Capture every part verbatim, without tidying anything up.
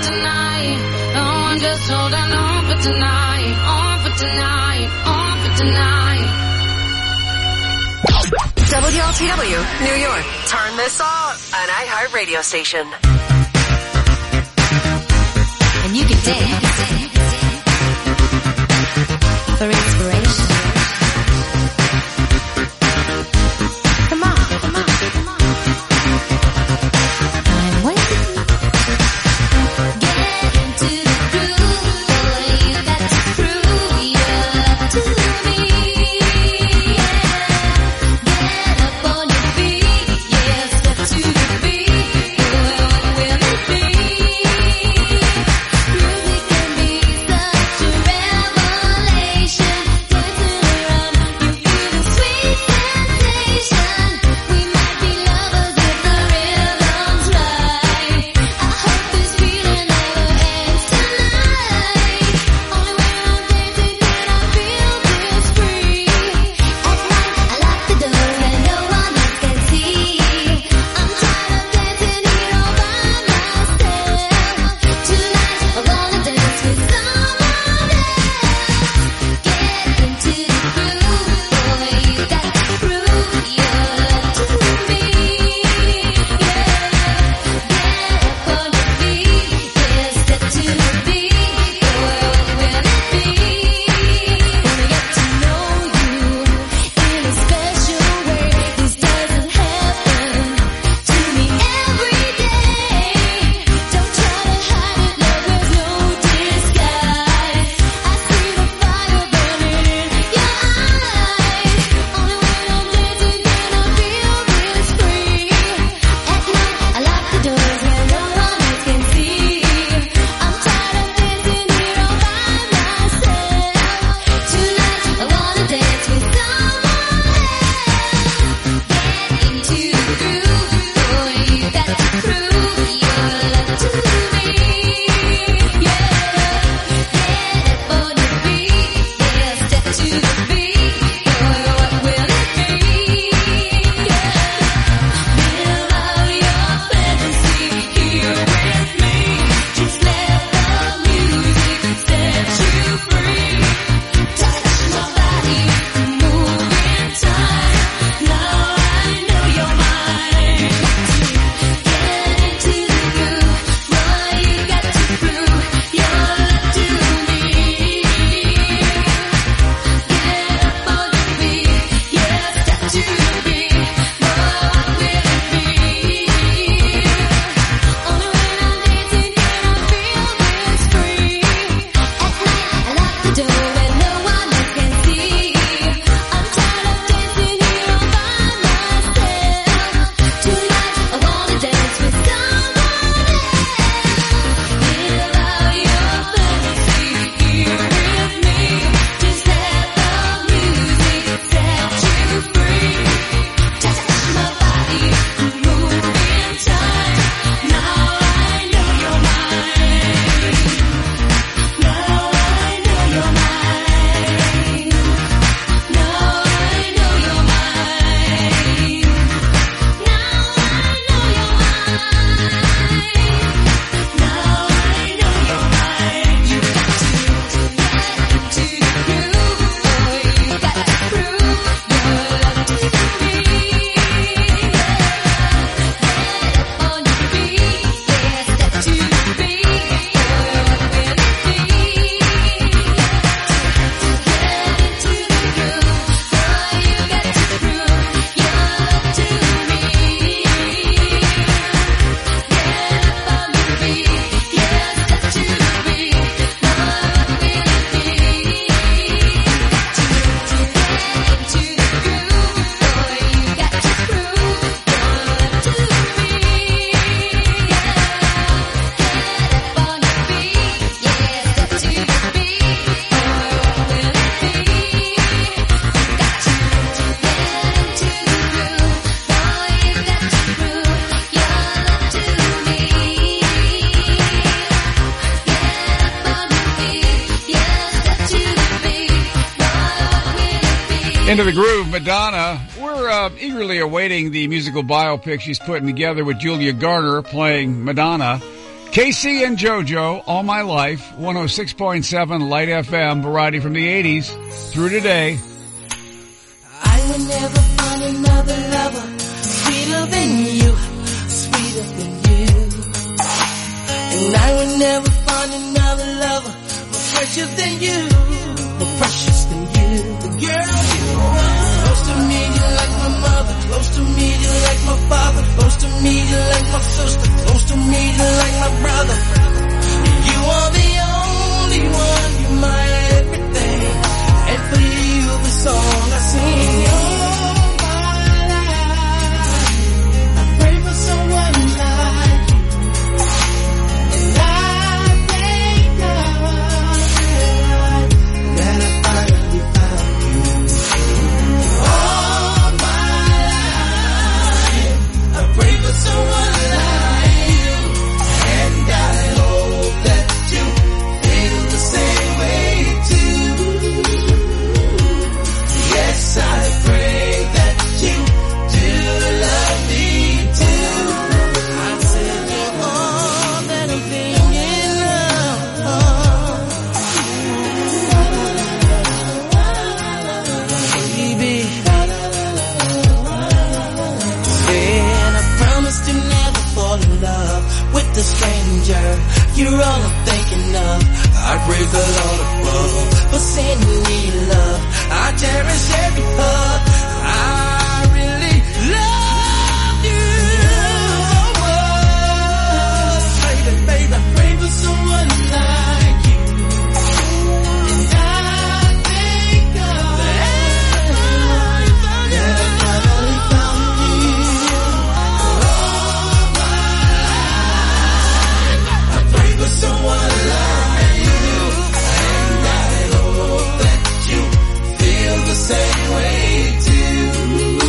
tonight. Oh, I'm just holding on for tonight. On for tonight. On for tonight. W L T W, New York. Turn this on, an iHeartRadio station. And you can dance for inspiration. Come on, come on, come on. I'm waiting. Get into the groove, boy, you got to prove your love to me. Yeah. Get up on your feet, yeah, step to the beat. Boy, what will it be? Music can be such a revelation. Dancing around, you feel the sweet sensation. We might be lovers if the rhythm's right. I hope this feeling never ends tonight. Only when I'm dancing can I feel this free. At night I lock the doors and no one else can see. I'm tired of dancing here all by myself. Tonight I wanna dance with someone else. Get into the groove, boy, you got to prove your love to me. Yeah, get up on your feet, yeah, step to the beat. Boy, what will it be? Wanna get to know you in a special way. This doesn't happen to me every day. Don't try to hide it, love, there's no disguise. I see the fire burning in your eyes. Only when I'm dancing can I feel this free. At night I lock the doors where no one else can see. I'm tired of dancing here all by myself. Tonight I wanna dance with someone else. Get into the groove, boy, you got to prove your love to me. Yeah, get up on your feet, yeah, step to the beat. Boy, what will it be? Yeah, live out your fantasy here with me. Just let the music set you free. Touch my body, move in time. Now I know you're mine. Get into the groove, boy, you got to prove your love to me. Get up on your feet, yeah, step to the beat. Boy, what will it be? Only when I'm dancing can I feel this free. At night I lock the door where no one else can see. I'm tired of dancing here all by myself. Tonight I wanna dance with someone else. Live out your fantasy here with me. Just let the music set you free. Touch my body, move in time. Now I know you're mine. Now I know you're mine. Now I know you're mine. Now I know you're mine. Now I know you're mine. You got to get into the groove, boy, you got to prove your love to me. Get up on your feet, yeah, step to the beat. Boy, what will it be? Get into the groove, boy, you got to prove your love to me. Get up on your feet, yeah, step to the beat. Boy, what will it be? Get into the groove, boy, you got to prove your love to me. Get up on your feet, yeah, step to the beat. Boy, what will it be? Got to get into the groove, boy, you got to prove your love to me. Into the Groove, Madonna. We're uh, eagerly awaiting the musical biopic she's putting together with Julia Garner playing Madonna. Casey and JoJo, All My Life, one oh six point seven Light F M, variety from the eighties through today. I will never find another lover sweeter than you, sweeter than you. And I will never find another lover more precious than you, more precious than you. Girl, you are close to me, you like my mother. Close to me, you like my father. Close to me, you like my sister. Close to me, you like my brother. You are the only one, you're my everything. And for you, the song I sing. All my life, I pray for someone like you. And I thank God that I finally found you. All my life, I pray for someone like you. And I hope that you feel the same way too. Yes, I pray that you do love me too. I said you're all that I'm thinking of, baby. And I promise to never fall in love with a stranger. You're all I'm thinking of. I praise the Lord above for sending me love. I cherish every hug. I really love you so much. Baby, baby, I pray for someone like you. And I thank God that I finally found you. All my life, I pray for someone like you. And I hope that you feel the same way too.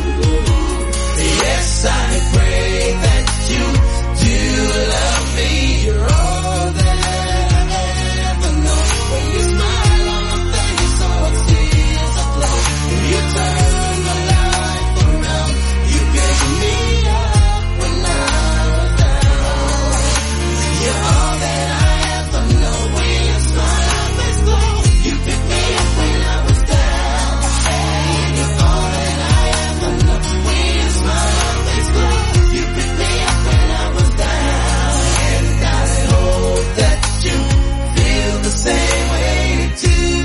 Yes, I pray that you do love me. You're all that I ever know. When you smile on my face, all tears are flow. You turn my life around. You pick me up when I was down. You're all that I ever know. When you smile on my face, glow. You pick me up when I was down. You're all that I ever know. When you smile on my face, glow. You pick me up when I was down. And I hope that you feel the same way too.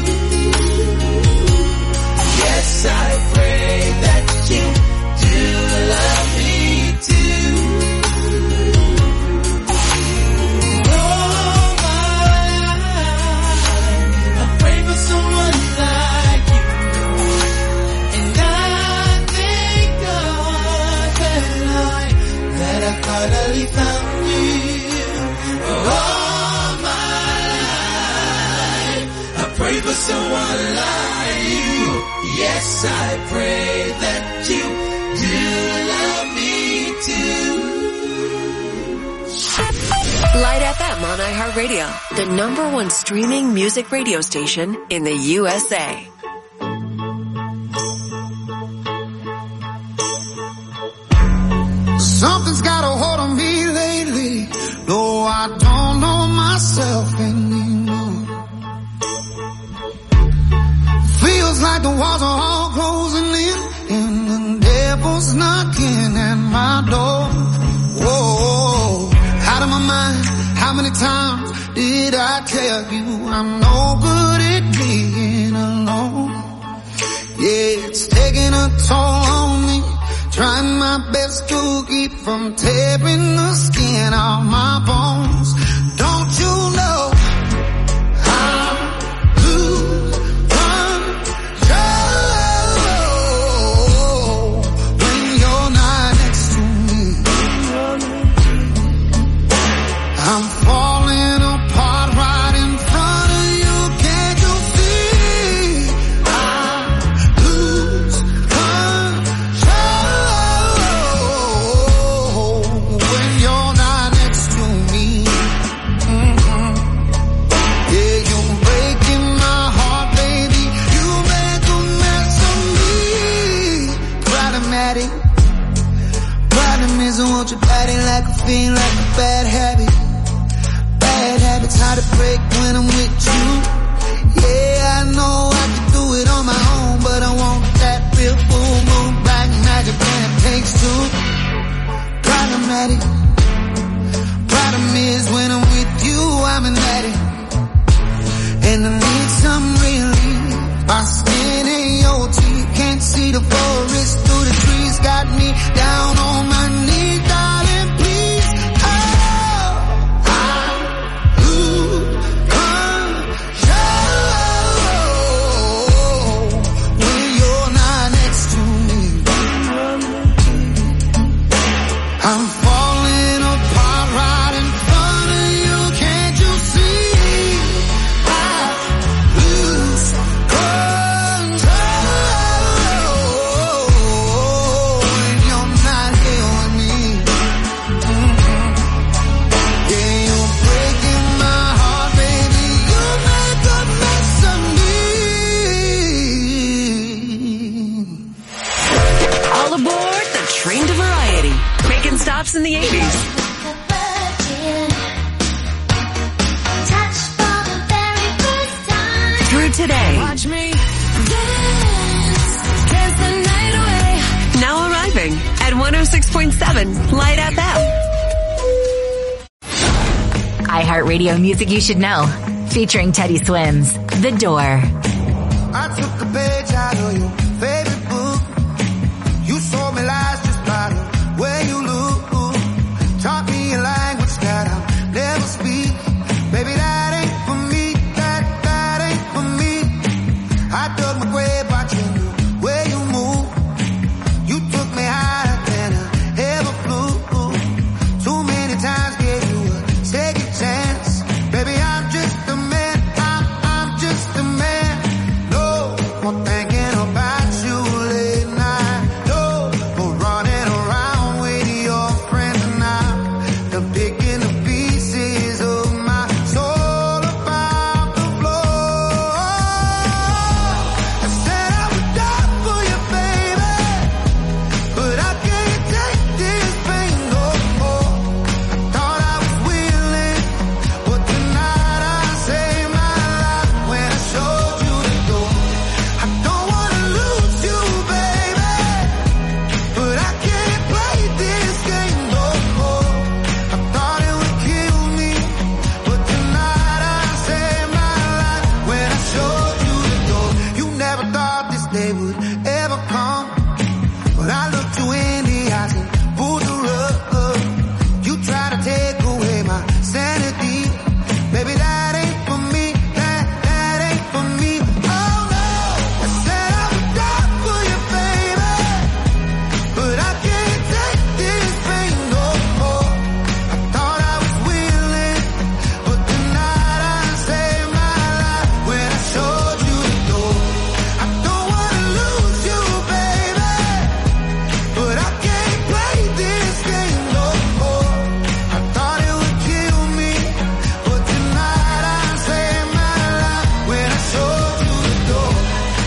Yes, I pray that you do love me too. All my life, I pray for someone like you. And I thank God that I, that I finally found you. All my life, I pray for someone like you. Yes, I pray that you do love me too. Light F M on iHeartRadio, the number one streaming music radio station in the U S A. Something's got a hold on me lately. No, I don't know myself anymore. Feels like the walls are all closing in, and the devil's knocking at my door. Whoa, out of my mind. How many times did I tell you I'm no good at being alone? Yeah, it's taking a toll on me. Trying my best to keep from tearing the skin off my bones. Don't you know I lose control when you're not next to me? I'm falling apart right in front of you. Can't you see? I lose control when you're not next to me. Mm-hmm. Yeah, you're breaking my heart, baby. You make a mess of me. Problematic. Problem is I want your body like a fiend, like a bad habit. break when I'm with you. Yeah, I know I can do it on my own, but I want that real full moon black magic when it takes two. Problematic. Problem is when I'm with you, I'm an addict. And I need some relief. My skin ain't your teeth. Can't see the forest through the trees. Got me down on my knees, darling, please. Oh, I lose control when you're not next to me. I'm falling apart right in front of you. Can't you see? I lose control when you're not here with me. Yeah, you're breaking my heart, baby. You make a mess of me. All aboard the train to variety, making stops in the eighties. Touch for the very first time. Through today. Watch me dance, dance the night away. Now arriving at one oh six point seven Light F M. iHeartRadio music you should know. Featuring Teddy Swims, The Door. I took a page out of your favorite book. You sold me lies just by the way you look. Taught me a language that I'll never speak. Baby, that ain't for me. That, that ain't for me. I dug my grave watching the way you move. You took me higher than I ever flew. Too many times gave you a second chance. Baby, I'm just a man. I'm, I'm just a man. No more thinking about you late night. No more running around with your friends and I'm done picking the pieces of my soul about the floor. I said I would die for you, baby, but I can't take this pain no more. I thought I was willing, but tonight I saved my life when I showed you the door. I don't wanna lose you, baby, but I can't play this game no more. I thought it would kill me, but tonight I saved my life when I showed you the door. You never thought this day would ever come, but I looked you in the eyes and pulled the rug. You try to take away my sanity. Baby, that ain't for me. That, that ain't for me. Oh no. I said I would die for you, baby, but I can't take this pain no more. I thought I was willing, but tonight I saved my life when I showed you the door. I don't wanna lose you, baby, but I can't play this game no more. I thought it would kill me, but tonight I saved my life when I showed you the door.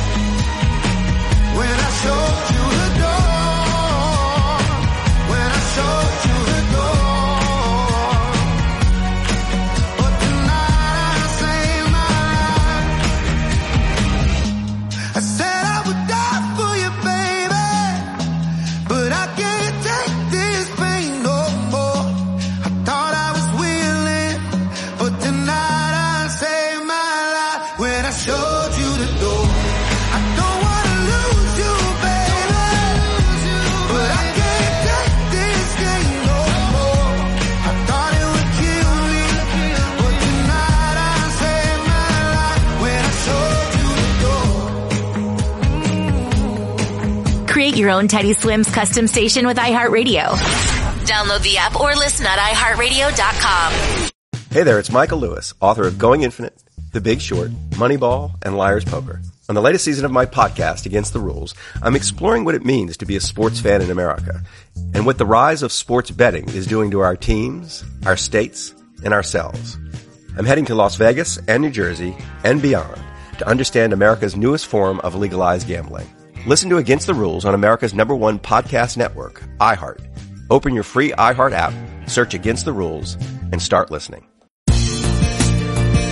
When I showed you the door. When I showed you the door. But tonight I saved my life. I said I would die for you, baby, but I can't take this pain no more. I thought I was willing, but tonight I saved my life when I showed you the door. I don't wanna lose you, baby, but I can't take this game no more. I thought it would kill me, but tonight I saved my life when I showed you the door. Create your own Teddy Swims custom station with iHeartRadio. Download the app or listen at i heart radio dot com. Hey there, it's Michael Lewis, author of Going Infinite, The Big Short, Moneyball, and Liar's Poker. On the latest season of my podcast, Against the Rules, I'm exploring what it means to be a sports fan in America and what the rise of sports betting is doing to our teams, our states, and ourselves. I'm heading to Las Vegas and New Jersey and beyond to understand America's newest form of legalized gambling. Listen to Against the Rules on America's number one podcast network, iHeart. Open your free iHeart app, search Against the Rules, and start listening.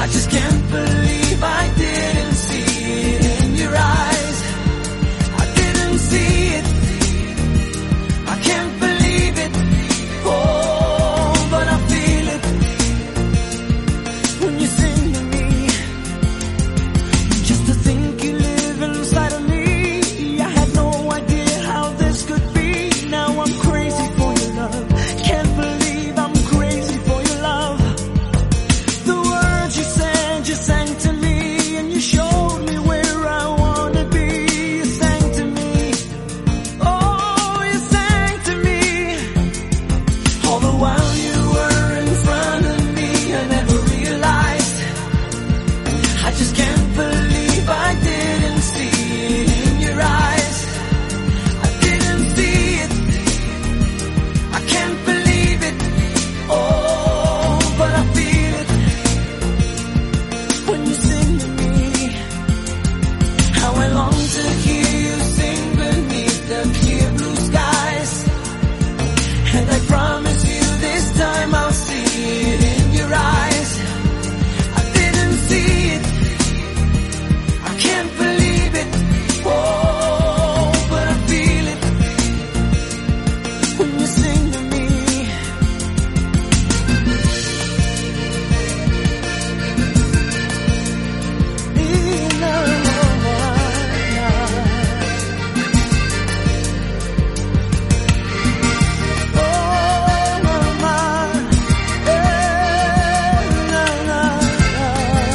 I just can't believe I didn't see it in your eyes. I didn't see it. I can't believe it. Oh, but I feel it when you sing to me. Just to think you live inside of me. I had no idea how this could be. Now I'm crazy for your love. Can't believe I'm crazy for your love. The words you said, you sang to me, and you showed me where I wanna be. You sang to me, oh, you sang to me. All the while you were in front of me, I never realized. I just can't believe I didn't see it in your eyes. I didn't see it. I can't believe it. Oh, but I feel it when you sing to me. How I long to hear you sing beneath the clear blue skies. And I promise you this time I'll see it in your eyes. I didn't see it. I can't believe it. Oh, but I feel it when you sing to me. No, no, no, no. Oh, mama, eh, no, no, no.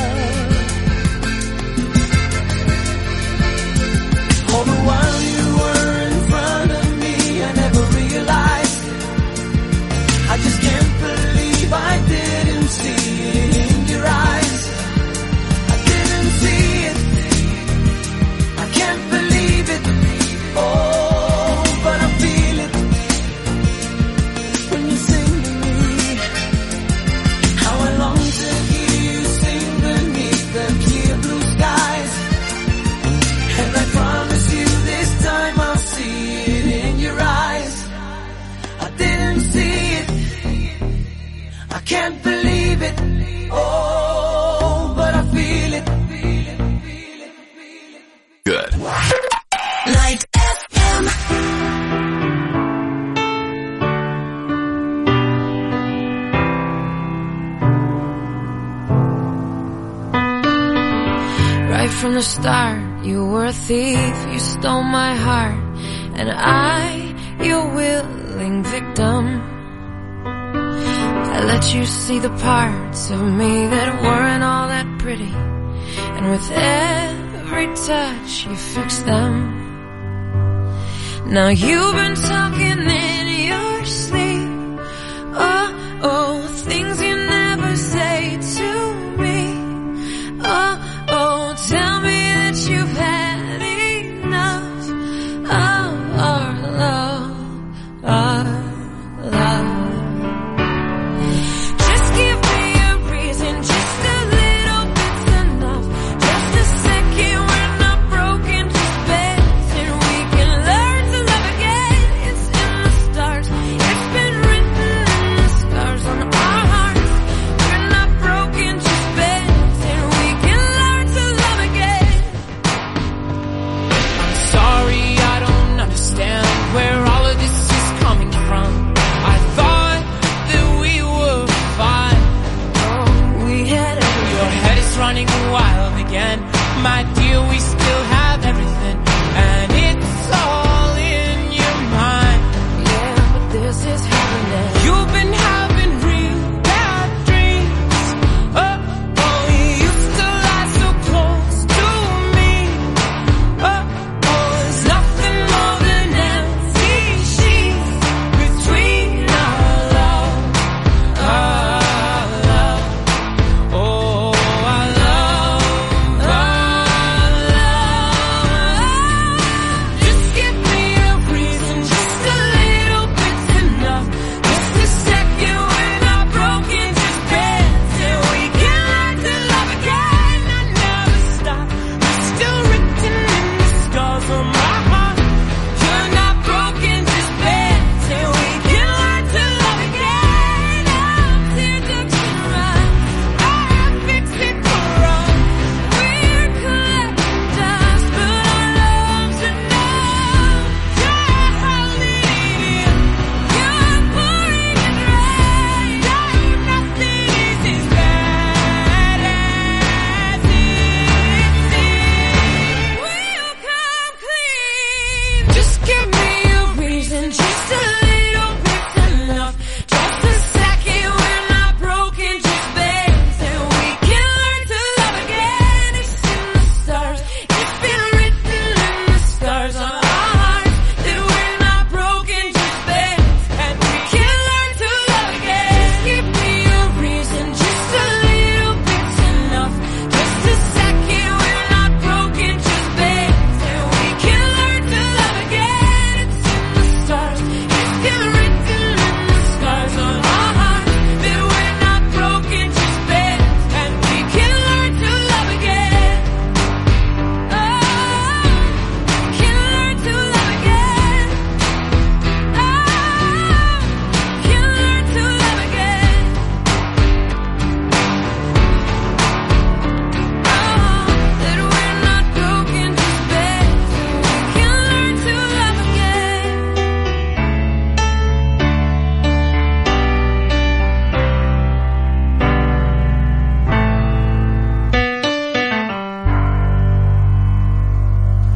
All the while you were in front of me, I never realized. I just can't believe I didn't see it in your eyes. I didn't see it. I can't believe it. Oh, but I feel it when you sing to me. How I long to hear you sing beneath the clear blue skies. And I promise you this time I'll see it in your eyes. I didn't see it. I can't believe it. Oh, but I feel it. Good. Light F M. Right from the start, you were a thief, you stole my heart, and I, your willing victim. I let you see the parts of me that weren't all that pretty, and with every touch you fixed them. Now you've been talking in your sleep, oh, oh, things you never say to me. Oh, oh, tell me that you've had enough of our love, our love. Just give me a reason, just a little bit's enough. Just a second, we're not broken, just bends, and we can learn to love again. It's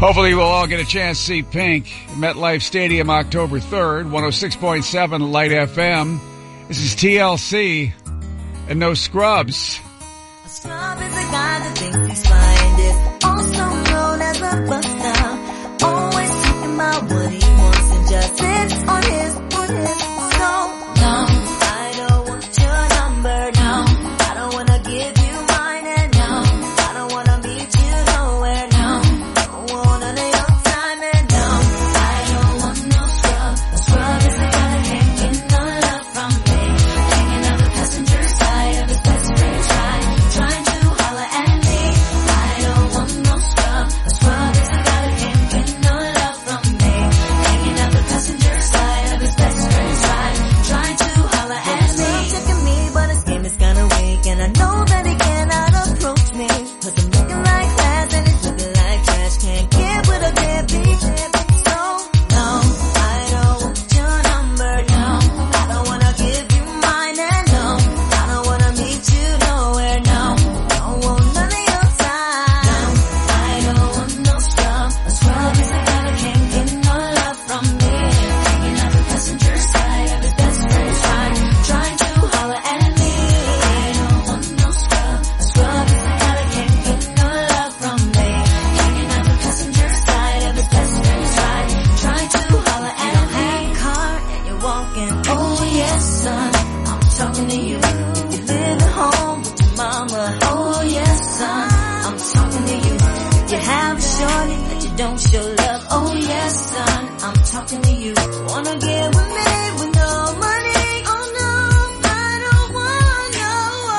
Hopefully we'll all get a chance to see Pink at MetLife Stadium October third, one oh six point seven Light F M. This is T L C and No Scrubs. A scrub is a guy that thinks he's fine, is also known as a buster. Always talking about what he wants and just sits on his, on his. So, no, I don't want your number, no. I don't wanna give you mine, and no, I don't wanna meet you nowhere, no. Don't want none of your time, and no, I don't want no scrub. A scrub is a guy that can't get no love from me. Hanging on the passenger side of his best friend's ride, trying to holler at me. I don't want no scrub. A scrub is a guy that can't get no love from me. Hanging on the passenger side of his best friend's ride, trying to holler at me. He's checking me, but his game is kinda weak, and I know that he cannot approach me. 'Cause I'm looking like glass and he's looking like trash. Can't get with a deadbeat. So, no, I don't want your number, no. I don't wanna give you mine, and no, I don't wanna meet you nowhere, no. Don't want none of your time. No, I don't want no scrub. A scrub is a guy that can't get no love from me. Hanging out the passenger side of his best friend's ride, trying to holler at me. I don't want no scrub. A scrub is a guy that can't get no love from me. Hanging out the passenger side of his best friend's ride, trying to holler at me. You don't have a car and you're walking. Oh yes, son, I'm talking to you. You live at home with your mama. Oh yes, son, I'm talking to you. You have a shorty that you don't show love. Oh yes, son, I'm talking to you. Wanna get with me with no money? Oh no, I don't want no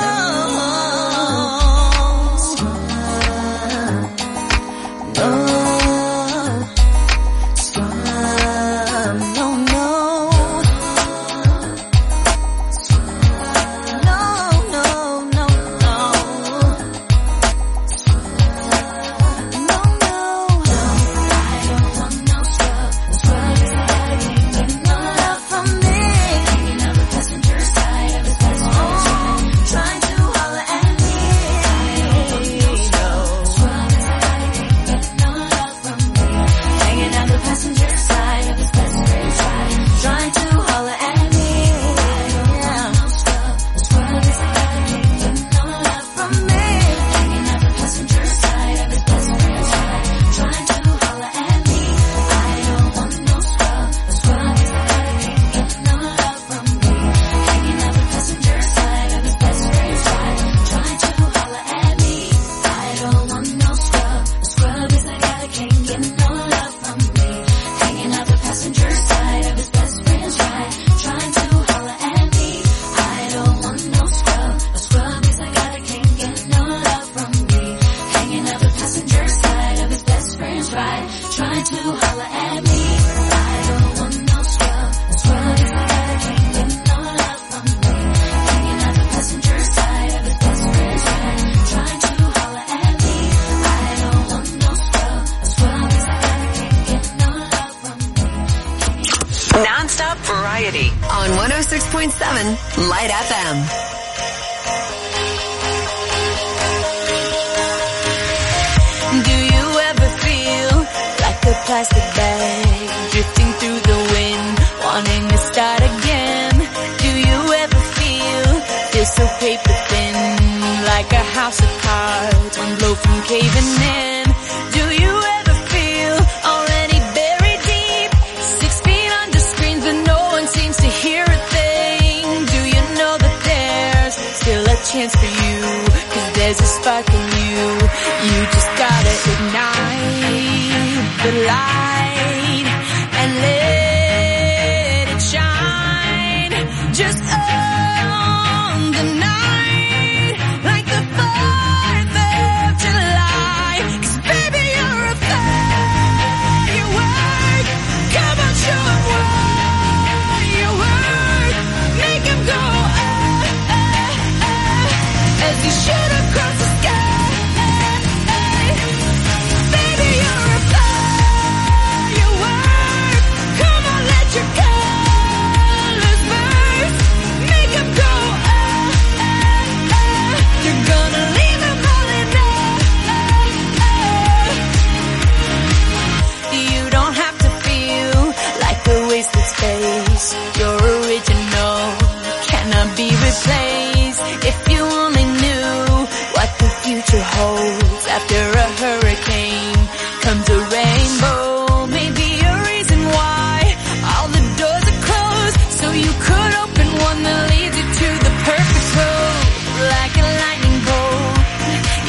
scrub. No scrub. No, no. No, no, no, no. No, no. I don't want no scrub. A scrub is a guy that can't get no love from me. Hanging on the passenger side of his best friend's ride, trying to holler at me. I don't want no scrub. Scrub is a guy that can't get no love from me. Hanging on the passenger side of his best friend's ride, trying to holler at me. I don't want no scrub. A scrub is a guy that can't get no love from me. Hanging on the passenger side of his best friend's ride, trying to holler at me. I don't want no scrub. A scrub is a guy that can't get no love from me. Hanging on the passenger side of his best friend's ride, trying to holler at me. I don't want no scrub. A scrub is a guy that can't get no love from me. Hanging out the passenger side of his best friend's ride, trying to holler at me. I don't want no scrub. A scrub is a guy that can't get no love from me. Hanging out the passenger side of his best friend's ride, trying to holler at me. I don't want no scrub. A scrub is a guy that can't get no love from me. Hanging out the passenger side of his best friend's ride, trying to holler at me. I don't want no scrub. A scrub is a guy that can't get no love from me. Non-stop variety on one oh six point seven Light F M. Do you ever feel like a plastic bag drifting through the wind, wanting to start again? Do you ever feel, feel so paper thin, like a house of cards, one blow from caving in? Do you ever feel already buried deep, six feet under screens but no one seems to hear a thing? Do you know that there's still a chance for you, 'cause there's a spark in you. You just gotta ignite the light and let it shine. Just on the night, like the fourth of July. 'Cause baby, you're a firework. Come on, show 'em what you work. Make 'em go, ah, ah, ah, as you shoot across the sky. Baby, you're a firework.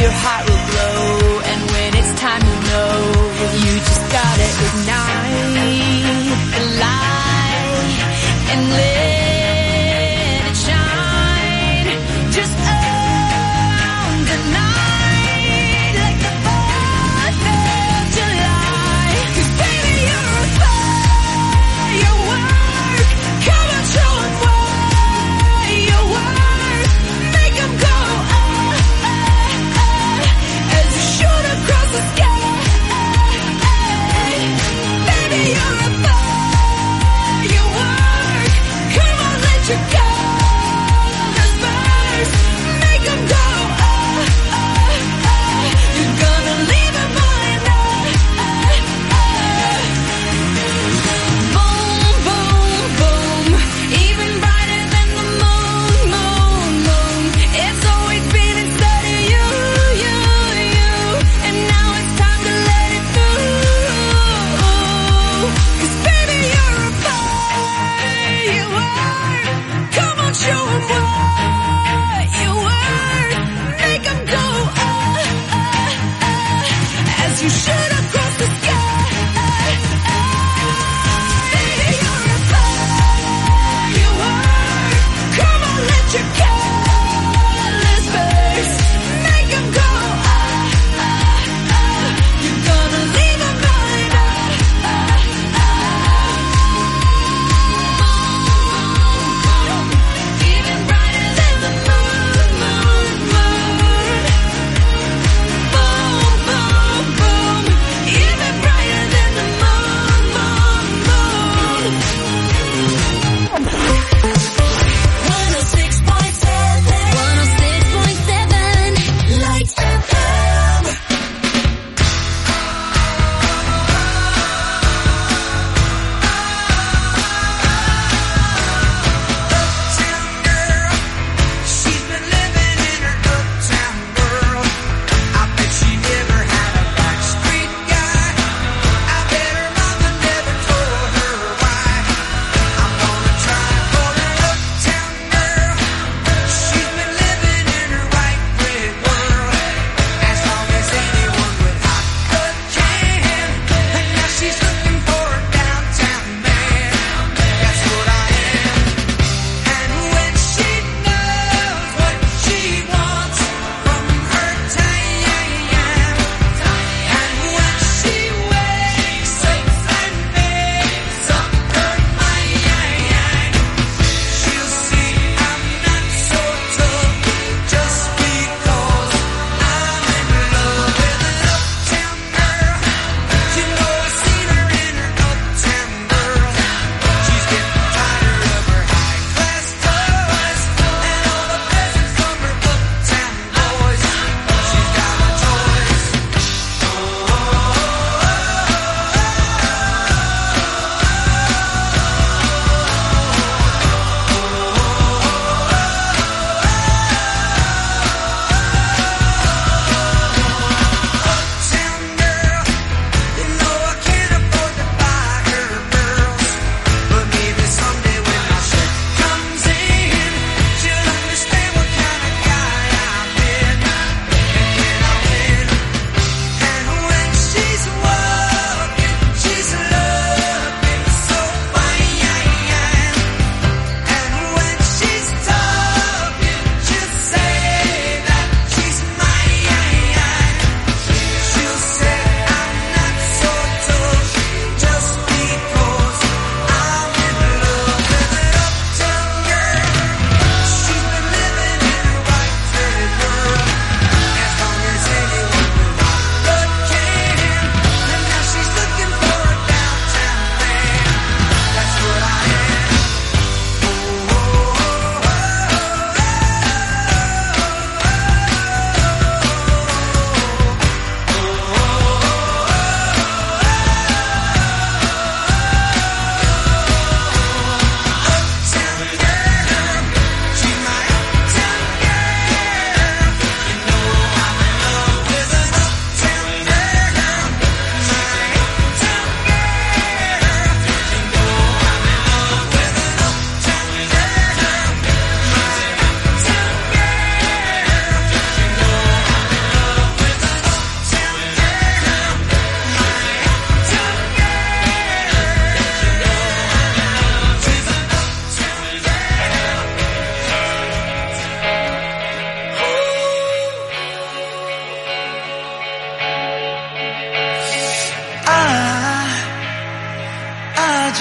your heart will glow, and when it's time to know, you just gotta ignite the light and let it shine. Just own the night like the fourth of July. 'Cause baby, you're a firework. Come on, show 'em what you're worth. Make 'em go, oh, oh, oh.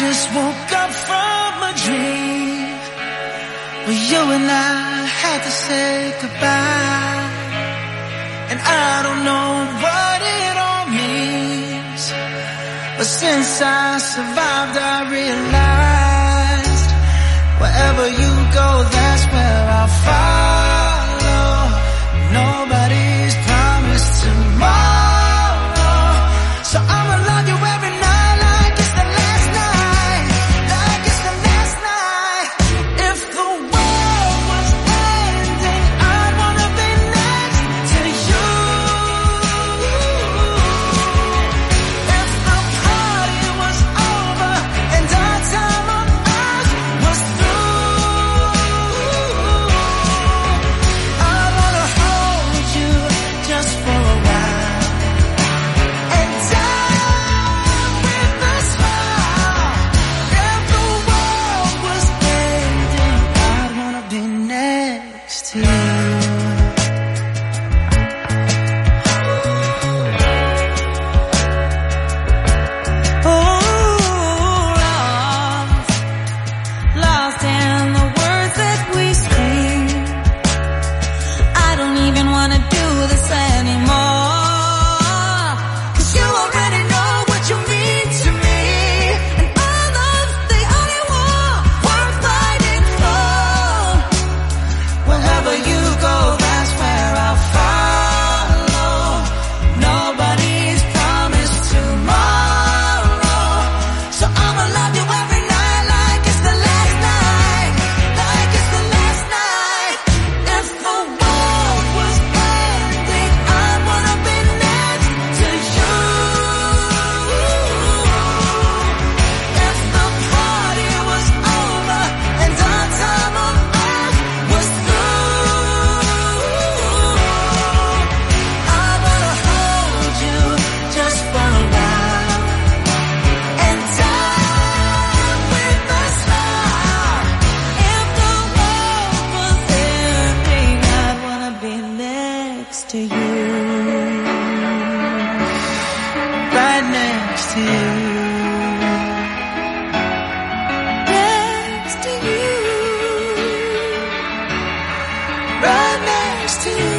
just woke up from a dream where you and I had to say goodbye. And I don't know what it all means, but since I survived I realized wherever you go, that's where I'll follow. Nobody's promised tomorrow, so I'ma love you every night like it's the last night, like it's the last night. If the world was ending, I'd wanna be next to you. If the party was over and our time on earth was through, I wanna hold you just for a while and die with a smile. If the world was ending, I'd wanna be next to you. Oh, lost, lost in the words that we sing. I don't even wanna do this anymore, 'cause you already know what you mean to me, and all love's the only war worth fighting for. Wherever you go, that's where I'll follow. Nobody's promised tomorrow, so I'ma love you every night like it's the last night, like it's the last night. If the world was ending, I wanna be next to you. If the party was over and our time on earth was through, I wanna hold you just for a while and die with a smile. If the world was ending, I'd wanna be next to you, right next to you, next to you, right next to you.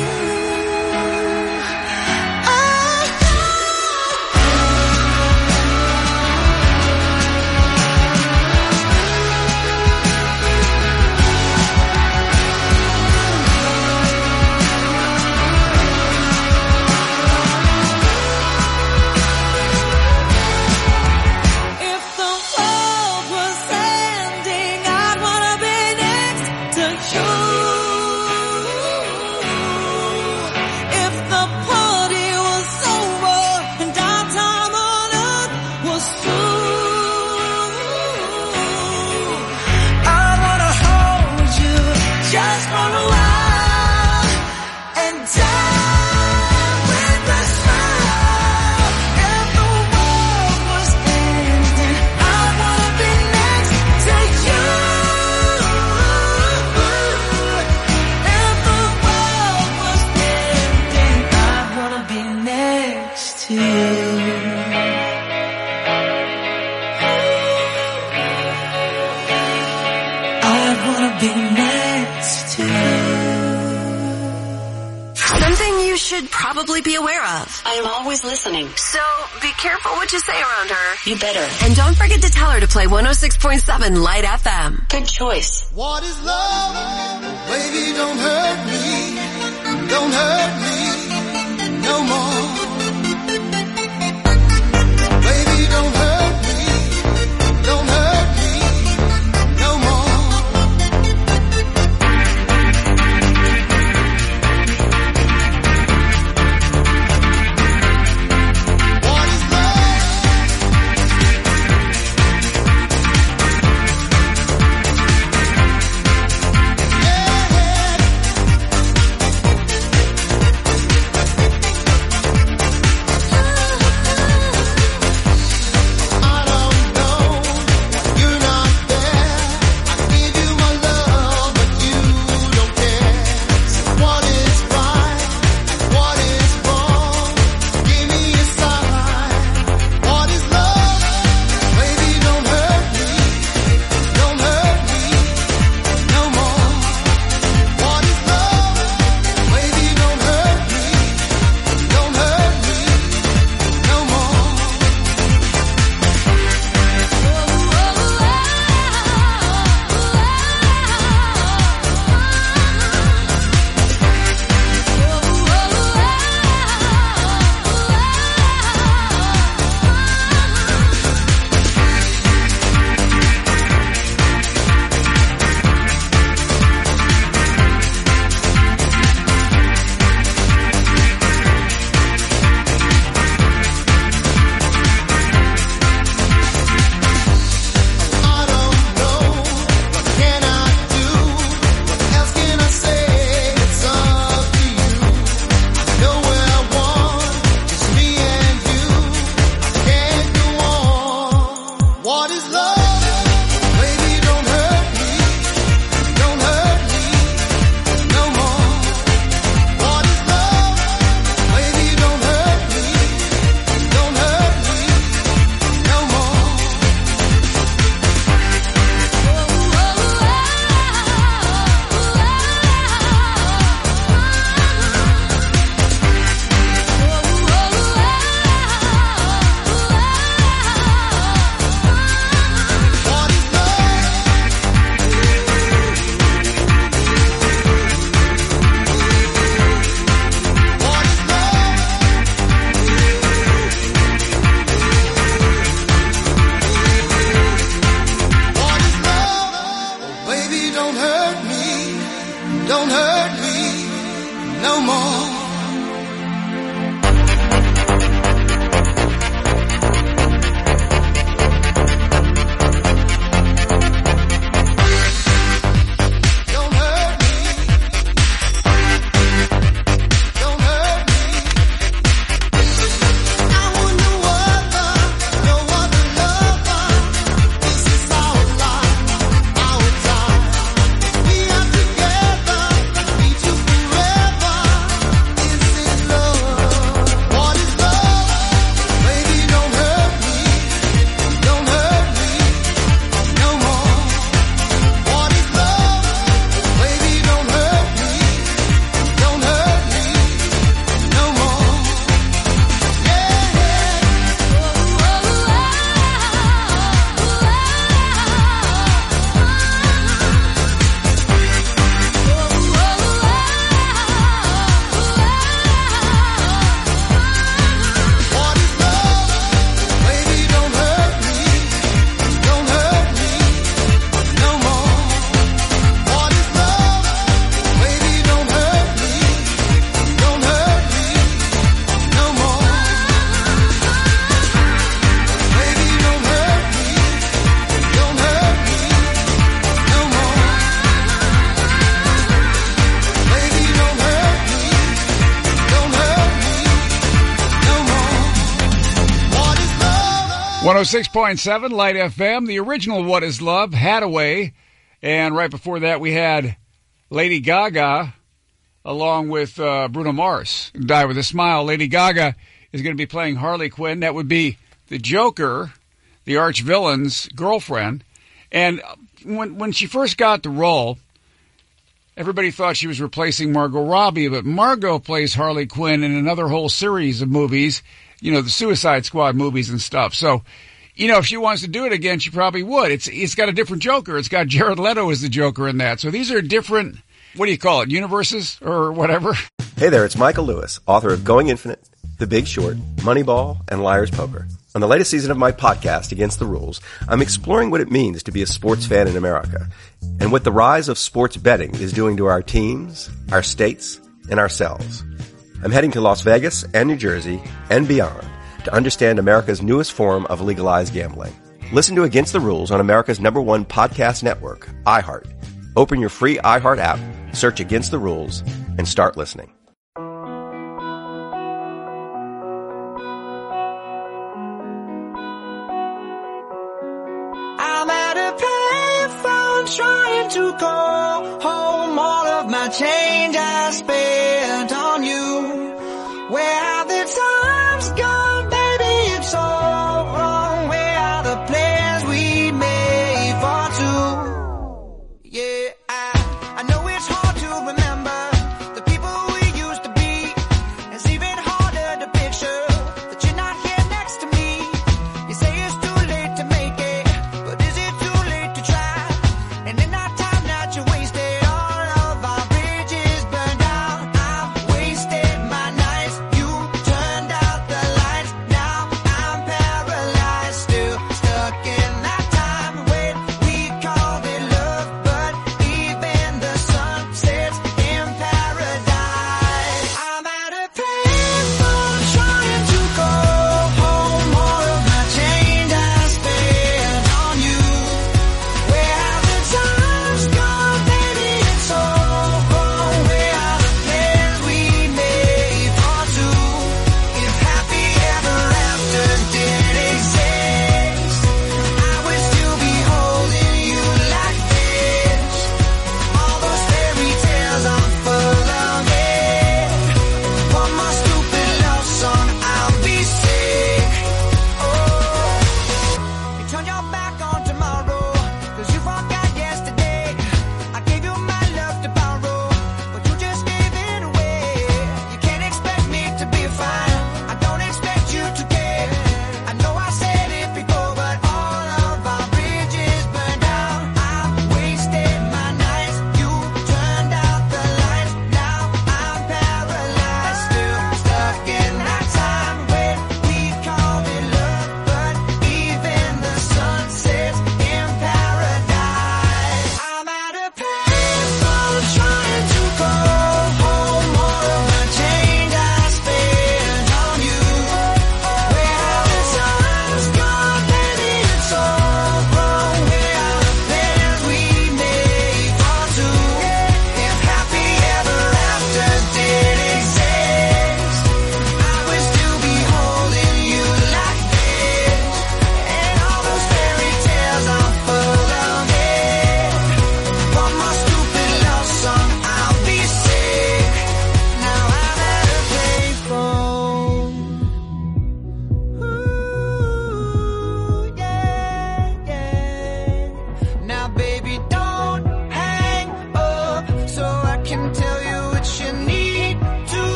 If the world was ending, I'd wanna be next to you. If the party was over and our time on earth was through, I wanna hold you just for a while and die with a smile. If the world was ending, I wanna be next to you. If the world was ending, I wanna be next to you. I wanna be next to you. Something you should probably be aware of. I'm always listening. So be careful what you say around her. You better. And don't forget to tell her to play one oh six point seven Light F M. Good choice. What is love? Baby, don't hurt me. Don't hurt me no more. Baby, don't hurt me. Don't hurt me no more. What is love? Yeah. one oh six point seven Light F M, the original What Is Love, Hadaway. And right before that, we had Lady Gaga along with uh, Bruno Mars. Die With a Smile. Lady Gaga is going to be playing Harley Quinn. That would be the Joker, the arch-villain's girlfriend. And when when she first got the role, everybody thought she was replacing Margot Robbie, but Margot plays Harley Quinn in another whole series of movies, you know, the Suicide Squad movies and stuff. So, you know, if she wants to do it again, she probably would. It's It's got a different Joker. It's got Jared Leto as the Joker in that. So these are different, what do you call it, universes or whatever? Hey there, it's Michael Lewis, author of Going Infinite, The Big Short, Moneyball, and Liar's Poker. On the latest season of my podcast, Against the Rules, I'm exploring what it means to be a sports fan in America and what the rise of sports betting is doing to our teams, our states, and ourselves. I'm heading to Las Vegas and New Jersey and beyond to understand America's newest form of legalized gambling. Listen to Against the Rules on America's number one podcast network, iHeart. Open your free iHeart app, search Against the Rules, and start listening. I'm at a payphone trying to call home. All of my change I spent on you. Where have the times gone, baby? It's all wrong. Where are the plans we made for two? Yeah, I, I know it's hard to remember the people we used to be. It's even harder to picture that you're not here next to me. You say it's too late to make it, but is it too late to try? And in that time that you wasted, all of our bridges burned down. I've wasted my nights, you turned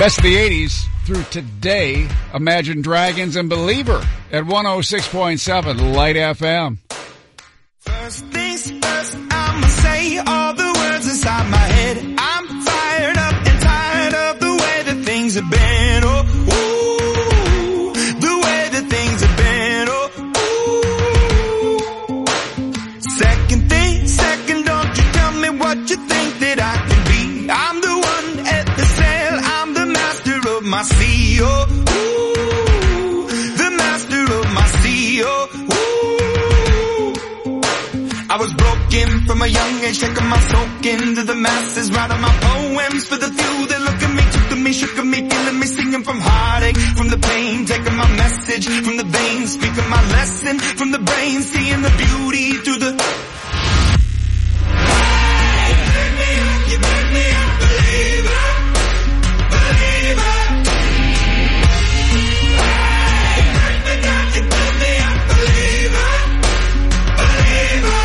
Best of the eighties through today. Imagine Dragons and Believer at one oh six point seven Light F M. First things first, I'ma say all the words inside my head. I'm fired up and tired of the way that things have been. Oh, ooh, the way that things have been. Oh, ooh. Second thing, second, don't you tell me what you think that I can be. I'm the one at the sail, I'm the master of my sea. Oh, ooh, the master of my sea. Oh, I was broken from a young age, taking my soak into the masses, writing my poems for the few that look at me, took to me, shook at me, feeling me, singing from heartache, from the pain, taking my message from the veins, speaking my lesson from the brain, seeing the beauty through the... You make me up, you make me up, believer, believer. You break me down, you build me up, believer, believer.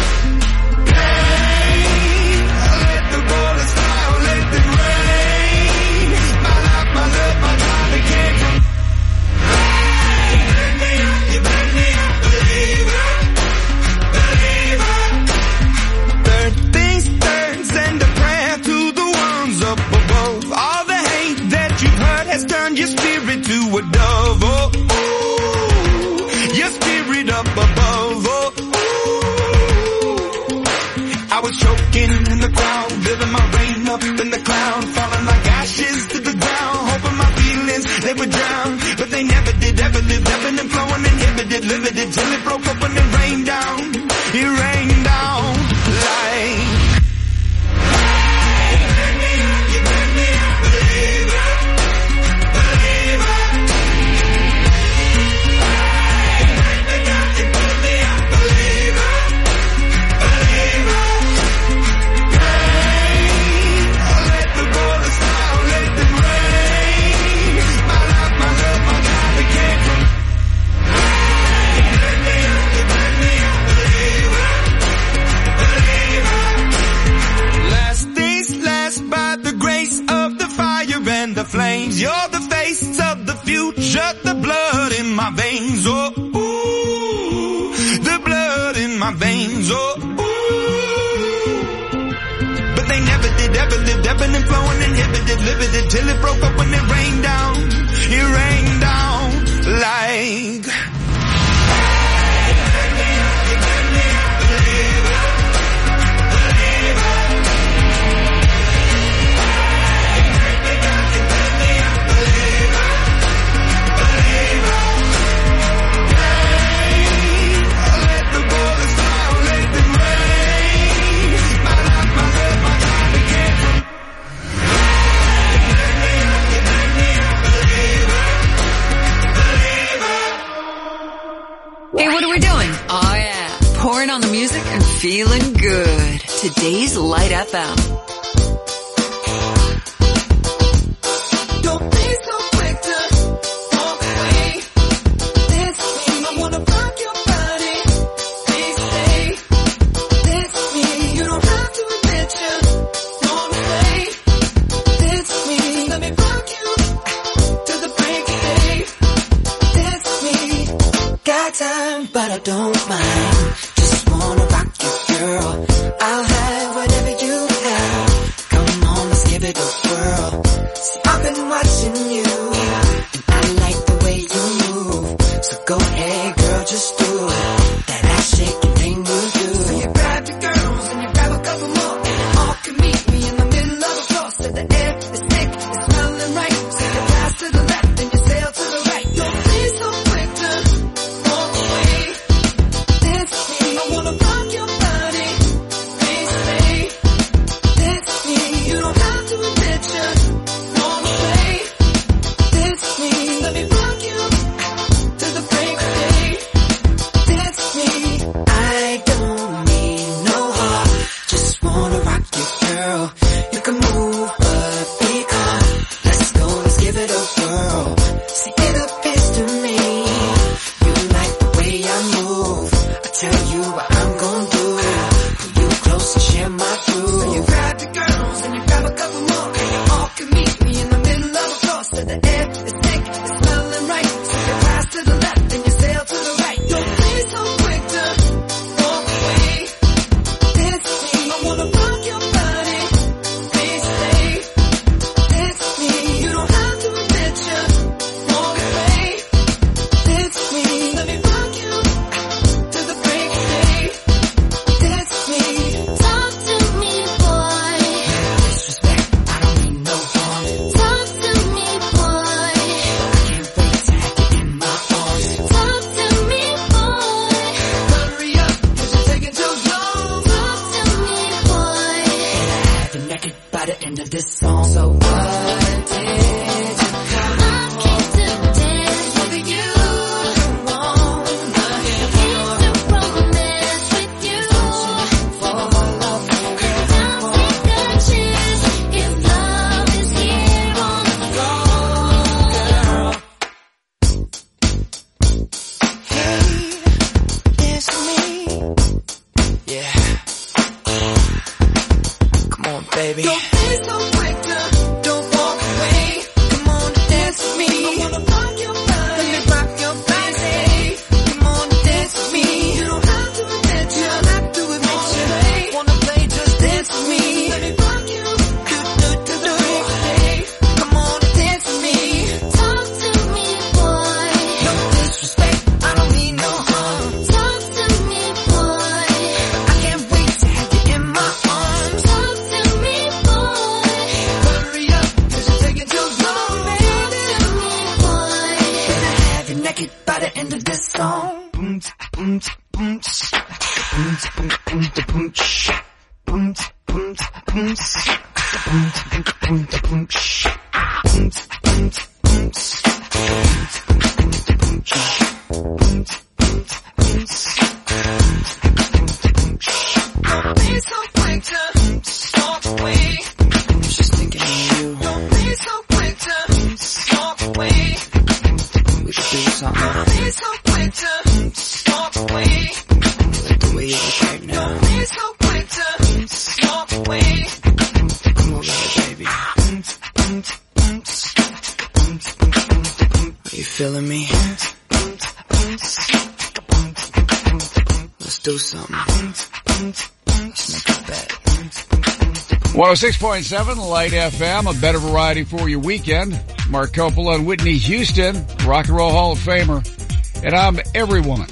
Has turned your spirit to a dove, oh, ooh, your spirit up above, oh, ooh. I was choking in the crowd, building my rain up in the cloud, falling like ashes to the ground, hoping my feelings, they would drown, but they never did, ever lived, ebbing and flowing, inhibited, limited, till it broke up and it rained down, it rained down like... The flames, you're the face of the future, the blood in my veins, oh, ooh, the blood in my veins, oh, ooh. But they never did, ever lived, ebbing and flowing, inhibited, limited, till it broke up when it rained down, it rained down like... Hey, what are we doing? Oh yeah, pouring on the music and feeling good. Today's Light F M. Don't be so quick to walk away. This me, I wanna rock your body. Please stay. This me, you don't have to admit you wanna play. This me, let me rock you to the break of day. This me, got time, but I don't mind. Just wanna rock you, girl. I'll have whatever you have. this song. So what did you come? I came to dance with you. Wanna came to romance with you. I'll take a chance if love is here on the floor. Hey, it's me. Yeah. Come on, baby. Don't be so quick to, don't walk away. Come on, dance with me. I wanna rock your body. Let me rock your body. Come on, dance with me. You don't have to admit you don't have to admit you wanna play, just dance with me. Let me rock you. Do, do, do, do. Hey, come on, dance with me. Talk to me, boy. No disrespect, I don't mean no harm. Talk to me, boy. I can't wait to have you in my arms. Talk to me, boy. Hurry up, cause you're taking too long, baby. Talk to me, boy. Gonna have you naked by the end of this song. Boom, boom, boom, boom, boom, boom, boom, boom, boom, boom, boom, boom, boom, boom, boom, boom, Don't be so quick to walk away. Just thinking of you. Don't be so quick to walk away. We should do something. Don't be so quick to walk away. Like the way you look right now. Don't be so quick to walk away. Come over here, baby. Are you feeling me? Let's do something. Let's make a bet. one oh six point seven Light F M, a better variety for your weekend. Mark Coppola and Whitney Houston, Rock and Roll Hall of Famer. And I'm Every Woman.